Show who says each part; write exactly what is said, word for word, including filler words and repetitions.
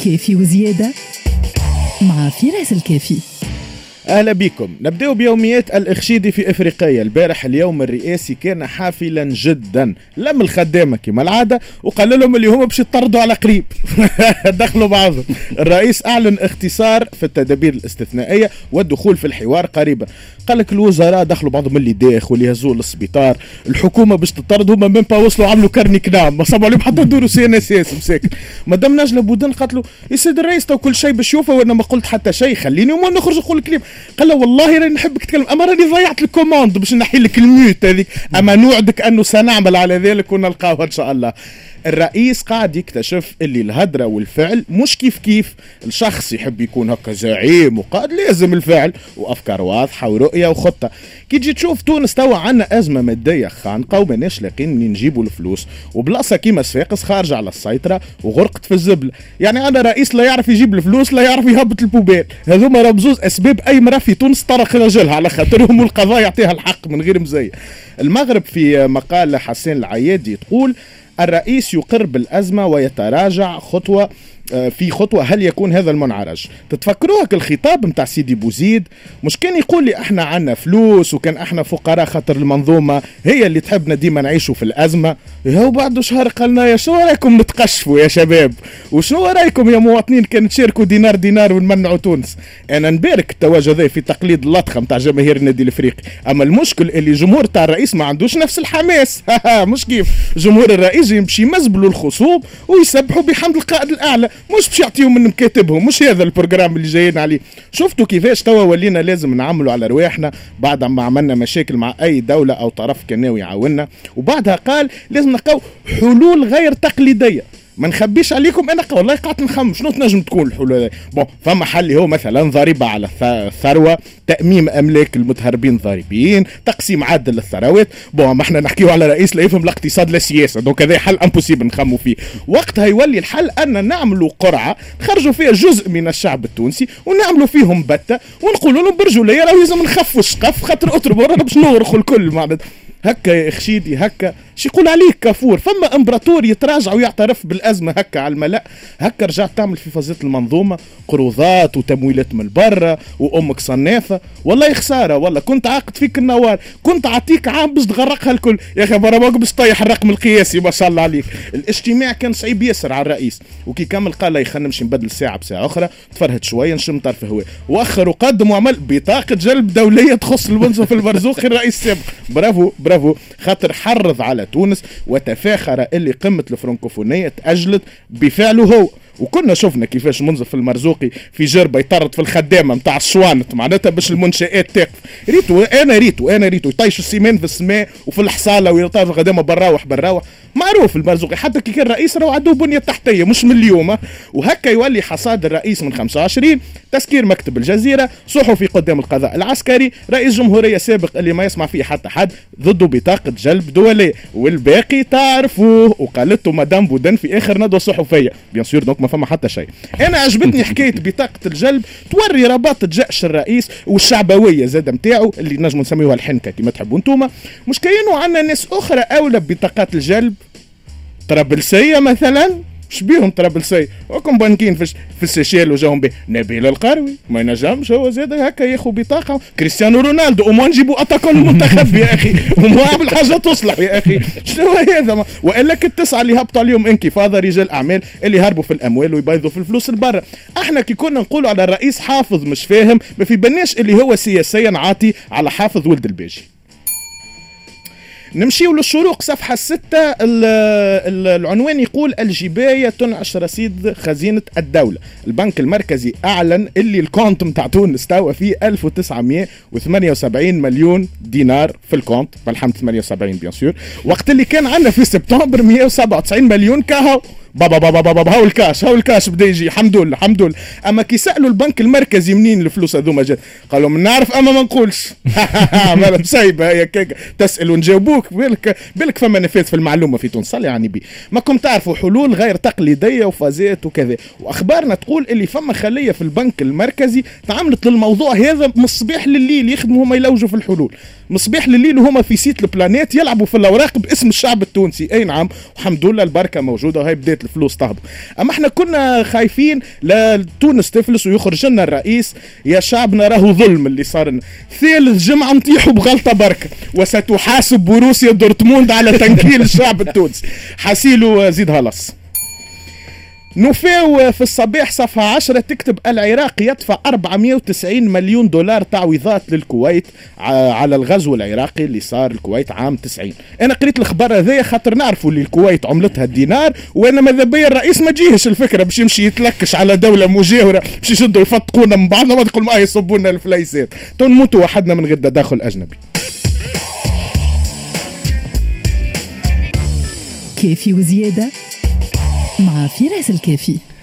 Speaker 1: كافي وزيادة مع فراس الكافي.
Speaker 2: أهلا بكم. نبدأ بيوميات الإخشيدي في إفريقيا. البارح اليوم الرئاسي كان حافلا جدا، لم الخدامة كما العادة وقال لهم اللي هم باش يطردوا على قريب. دخلوا بعضهم. الرئيس أعلن اختصار في التدابير الاستثنائية والدخول في الحوار قريبا. قال لك الوزراء دخلوا بعضهم اللي داخل يهزوا للسبيطار، الحكومة باش تطرد، هما من با وصلوا عملوا كرنيك نعم ما صابوا عليهم حتى دوروا سي ان اس اس مساكن. مدام نجلة بودن قالت له يا سيد الرئيس تو كل شيء باش يوفى وانا ما قلت حتى شيء، خليني وما نخرج نقول الكلام. قال له والله راني نحبك تتكلم، اما راني ضيعت الكوماند باش نحي لك الميوت هذيك، اما نوعدك انه سنعمل على ذلك ونلقاوها ان شاء الله. الرئيس قاعد يكتشف اللي الهدرة والفعل مش كيف كيف. الشخص يحب يكون هكا زعيم وقائد، لازم الفعل وافكار واضحه ورؤيه وخطه. كي تجي تشوف تونس توا عندنا ازمه ماديه خانقه وماناش لاقين منين نجيبوا الفلوس، وبلاصه كيما صفاقس خارجه على السيطره وغرقت في الزبل. يعني انا رئيس لا يعرف يجيب الفلوس لا يعرف يهبط البوبال. هذوما راه بزوز اسباب اي مراه في تونس طرق رجلها على خاطرهم والقضاء يعطيها الحق من غير مزيه. المغرب في مقال حسين العيادي تقول الرئيس يقر بالأزمة ويتراجع خطوة في خطوة. هل يكون هذا المنعرج؟ تتفكروها كالخطاب متاع سيدي بوزيد، مش كان يقول لي احنا عنا فلوس وكان احنا فقراء خاطر المنظومة هي اللي تحبنا ديما نعيشوا في الأزمة. هو بعد شهر قالنا يا شو رايكم نتقشفوا يا شباب، وشو رايكم يا مواطنين كان تشاركوا دينار دينار ونمنعوا تونس. انا نبارك التواجد في تقليد اللطخة متاع جماهير النادي الافريقي، اما المشكل اللي جمهور تاع الرئيس ما عندوش نفس الحماس. مش كيف جمهور الرئيس يمشي يمزبلوا الخصوم ويسبحوا بحمد القائد الاعلى، مش باش يعطيهم من مكاتبهم. مش هذا البروجرام اللي جايين عليه. شفتوا كيفاش توا ولينا لازم نعملوا على رواحنا بعد ما عملنا مشاكل مع اي دولة او طرف كان ناوي يعاوننا، وبعدها قال لازم نلقاو حلول غير تقليدية. ما نخبيش عليكم انا والله قاعد نخمم شنو تنجم تكون الحلول. بون فما حل هو مثلا ضريبه على الثروه، تاميم املاك المتهربين ضاربين، تقسيم عادل للثروات. بون ما احنا نحكيو على رئيس لا يفهم الاقتصاد لا سياسه، دونك هذا حل امبوسيبل نخمو فيه. وقتها يولي الحل ان نعملوا قرعه نخرجوا فيها جزء من الشعب التونسي ونعملوا فيهم بته ونقولوا لهم برجوليه راه لازم نخفوا السقف خاطر اطرب ورانا باش نغرقوا الكل. معناتها هكا يا خشيدي هكا شي يقول عليك كافور. فما امبراطور يتراجع ويعترف بالازمه هكا على الملأ، هكا رجعت تعمل في فازات المنظومه قروضات وتمويلات من برا وامك صنافه. والله خساره، والله كنت عاقد فيك النوار، كنت اعطيك عام باش تغرقها الكل. يا اخي برا باش طيح الرقم القياسي ما شاء الله عليك. الاجتماع كان صعيب ياسر على الرئيس، وكي كمل قال لي خلينا نمشي نبدل ساعه بساعه اخرى، تفرهد شويه نشم طرف هواء، واخر وقدم وعمل بطاقه جلب دوليه تخص المنصف المرزوقي الرئيس السابق. برافو برافو، خاطر حرض على تونس وتفاخر اللي قمة الفرنكوفونية تأجلت بفعله هو. وكنا شفنا كيفاش منصف المرزوقي في جربة يطرد في الخدامة متاع الشوانت معناتها باش المنشآت تقف. ريتو انا ريتو انا ريتو يطيشوا السيمان في السماء وفي الحصالة ويطيشوا الخدامة براوح براوح. معروف المرزوقي حتى كي كان رئيس راهو عنده بنية تحتية مش من اليوم. وهكا يولي حصاد الرئيس من خمسة وعشرين تسكير مكتب الجزيرة، صحفي قدام القضاء العسكري، رئيس جمهورية سابق اللي ما يسمع فيه حتى حد، ضده بطاقة جلب دولية، والباقي تعرفوه. وقالته مدام بودن في اخر ندوة صحفية بيان سور دونك ما فما حتى شيء. انا عجبتني حكاية بطاقة الجلب توري رباط جأش الرئيس والشعبوية زاد متاعه اللي نجموا نسميوها الحنكة كما تحبوا انتوما. مش كاينوا عندنا ناس اخرى اولى ببطاقات الجلب، طرابلسية مثلا. مش بيهم طرابلسية وكم بانكين في في السيشيل وجاهم به نبيل القروي ما ينجمش هو زاد هكا ياخذ بطاقة. كريستيانو رونالدو وما نجيبوا اتاكون المنتخب يا اخي وما عمل حاجة تصلح يا اخي. شنو هذا؟ والا التسعة اللي هبطوا اليوم انكفاضة رجال اعمال اللي هربوا في الاموال ويبيضوا في الفلوس البرة. احنا كي كنا نقولوا على الرئيس حافظ مش فاهم، ما في بناش اللي هو سياسيا عاطي على حافظ ولد الباجي. نمشيو للشروق صفحة ستة. العنوان يقول الجباية تنعش رصيد خزينة الدولة. البنك المركزي أعلن اللي الكونت متاع تونس توا فيه ألف وتسعمائة وثمانية وسبعين مليون دينار في الكونت، بالحمد ثمانية وسبعين بيان سور، وقت اللي كان عندنا في سبتمبر مئة وسبعة وتسعين مليون كهو. بابا بابا بابا هاو الكاش هاو الكاش بدا يجي الحمد لله الحمد لله. اما كي سالوا البنك المركزي منين الفلوس هذوما جات قالوا من نعرف اما ما نقولش. مالا مسايبه هي كيك تسال ونجاوبوك بالك بالك فما نفاذ في المعلومه في تونس صلي يعني بي ماكم تعرفوا حلول غير تقليديه وفازات وكذا. واخبارنا تقول اللي فما خليه في البنك المركزي تعاملت للموضوع هذا من الصباح لليل يخدموا هما يلوجوا في الحلول مصباح لليل وهما في سيت البلانيت يلعبوا في الاوراق باسم الشعب التونسي. اي نعم والحمد لله البركه موجوده وهي بدات الفلوس تهبط. اما احنا كنا خايفين لتونس تفلس ويخرج لنا الرئيس يا شعبنا راهو ظلم اللي صار لنا. ثالث جمعه نطيحوا بغلطه بركه وستحاسب بروسيا دورتموند على تنكيل الشعب التونسي. حاسيلو زيد هلص. نوفاو في الصباح صفحة عشرة تكتب العراق يدفع أربعمائة وتسعين مليون دولار تعويضات للكويت على الغزو العراقي اللي صار الكويت عام تسعين. أنا قريت الخبر هذايا خاطر نعرفوا اللي الكويت عملتها الدينار، وأنا ماذا بيا الرئيس ما جيهش الفكرة باش يمشي يتلكش على دولة مجاورة باش يشدوا يفطقونا من بعضنا وتقول ما يصبونا الفليسات تنموتوا وحدنا من غير تدخل أجنبي.
Speaker 1: كافي وزيادة مع فراس الكافي.